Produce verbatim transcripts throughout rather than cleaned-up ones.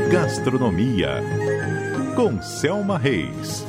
Gastronomia, com Selma Reis.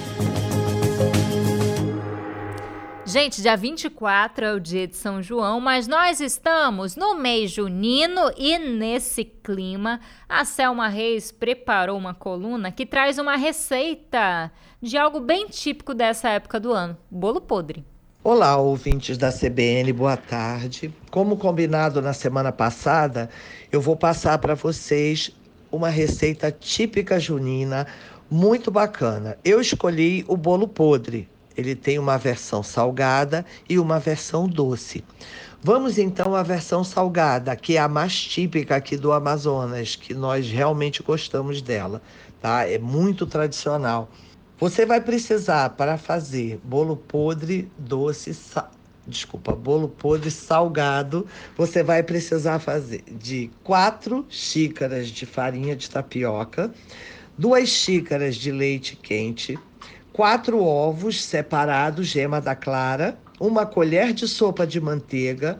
Gente, dia vinte e quatro é o dia de São João, mas nós estamos no mês junino e nesse clima, a Selma Reis preparou uma coluna que traz uma receita de algo bem típico dessa época do ano, bolo podre. Olá, ouvintes da C B N, boa tarde. Como combinado na semana passada, eu vou passar para vocês uma receita típica junina, muito bacana. Eu escolhi o bolo podre. Ele tem uma versão salgada e uma versão doce. Vamos então à versão salgada, que é a mais típica aqui do Amazonas, que nós realmente gostamos dela, tá? É muito tradicional. Você vai precisar, para fazer bolo podre doce, sa... desculpa, bolo podre salgado, você vai precisar fazer de quatro xícaras de farinha de tapioca, duas xícaras de leite quente, quatro ovos separados, gema da clara, uma colher de sopa de manteiga,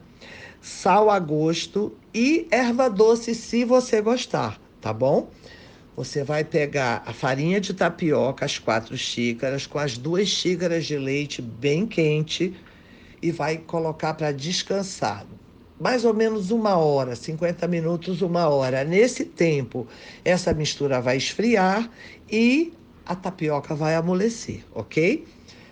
sal a gosto e erva doce se você gostar, tá bom? Você vai pegar a farinha de tapioca, as quatro xícaras, com as duas xícaras de leite bem quente e vai colocar para descansar. Mais ou menos uma hora, cinquenta minutos, uma hora. Nesse tempo, essa mistura vai esfriar e a tapioca vai amolecer, ok?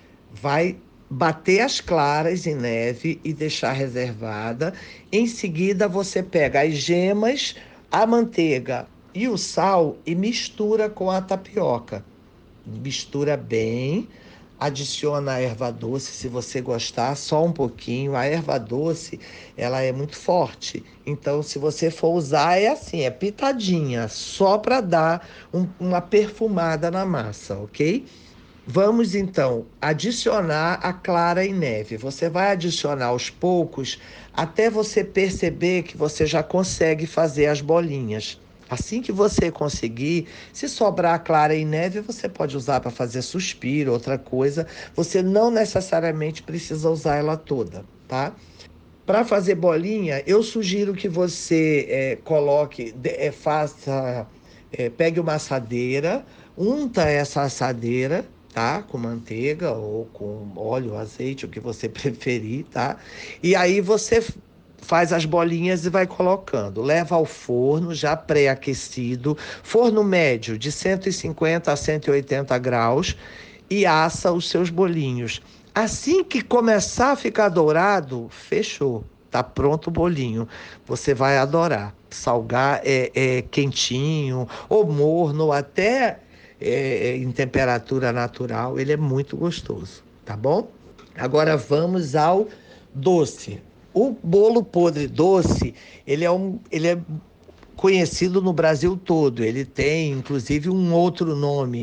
Vai bater as claras em neve e deixar reservada. Em seguida, você pega as gemas, a manteiga e o sal e mistura com a tapioca. Mistura bem, adiciona a erva doce se você gostar, só um pouquinho. A erva doce, ela é muito forte, então se você for usar é assim, é pitadinha, só para dar um, uma perfumada na massa, ok? Vamos então adicionar a clara em neve. Você vai adicionar aos poucos até você perceber que você já consegue fazer as bolinhas. Assim que você conseguir, se sobrar clara em neve, você pode usar para fazer suspiro, outra coisa. Você não necessariamente precisa usar ela toda, tá? Para fazer bolinha, eu sugiro que você é, coloque, é, faça, é, pegue uma assadeira, unta essa assadeira, tá? Com manteiga ou com óleo, azeite, o que você preferir, tá? E aí você faz as bolinhas e vai colocando. Leva ao forno já pré-aquecido, forno médio de cento e cinquenta a cento e oitenta graus e assa os seus bolinhos. Assim que começar a ficar dourado, fechou. Tá pronto o bolinho. Você vai adorar. Salgar é, é quentinho, ou morno, ou até é, em temperatura natural. Ele é muito gostoso, tá bom? Agora vamos ao doce. O bolo podre doce, ele é, um, ele é conhecido no Brasil todo. Ele tem, inclusive, um outro nome.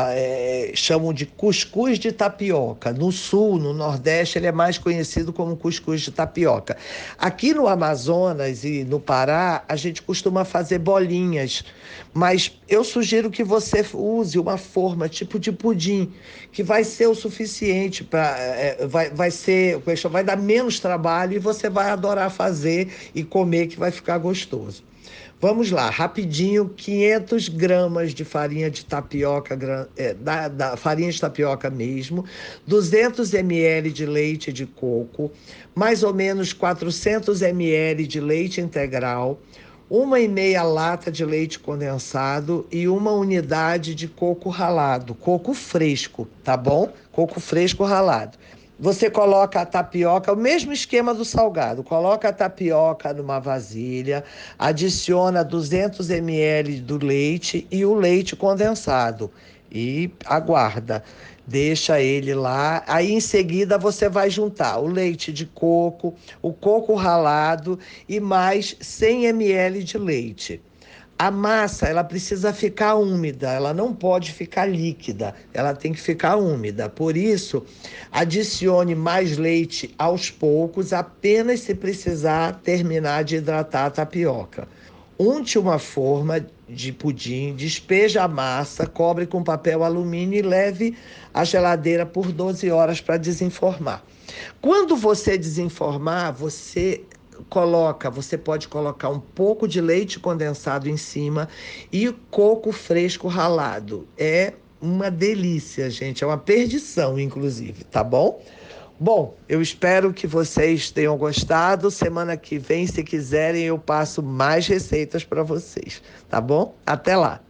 É, chamam de cuscuz de tapioca. No sul, no nordeste, ele é mais conhecido como cuscuz de tapioca. Aqui no Amazonas e no Pará, a gente costuma fazer bolinhas. Mas eu sugiro que você use uma forma tipo de pudim, que vai ser o suficiente para... É, vai, vai ser... vai dar menos trabalho e você vai adorar fazer e comer, que vai ficar gostoso. Vamos lá, rapidinho, quinhentas gramas de farinha de tapioca, é, da, da farinha de tapioca mesmo, duzentos mililitros de leite de coco, mais ou menos quatrocentos mililitros de leite integral, uma e meia lata de leite condensado e uma unidade de coco ralado, coco fresco, tá bom? Coco fresco ralado. Você coloca a tapioca, o mesmo esquema do salgado, coloca a tapioca numa vasilha, adiciona duzentos mililitros do leite e o leite condensado e aguarda, deixa ele lá. Aí em seguida você vai juntar o leite de coco, o coco ralado e mais cem mililitros de leite. A massa, ela precisa ficar úmida, ela não pode ficar líquida, ela tem que ficar úmida. Por isso, adicione mais leite aos poucos, apenas se precisar terminar de hidratar a tapioca. Unte uma forma de pudim, despeja a massa, cobre com papel alumínio e leve à geladeira por doze horas para desenformar. Quando você desenformar, você coloca, você pode colocar um pouco de leite condensado em cima e coco fresco ralado. É uma delícia, gente. É uma perdição, inclusive, tá bom? Bom, eu espero que vocês tenham gostado. Semana que vem, se quiserem, eu passo mais receitas para vocês, tá bom? Até lá!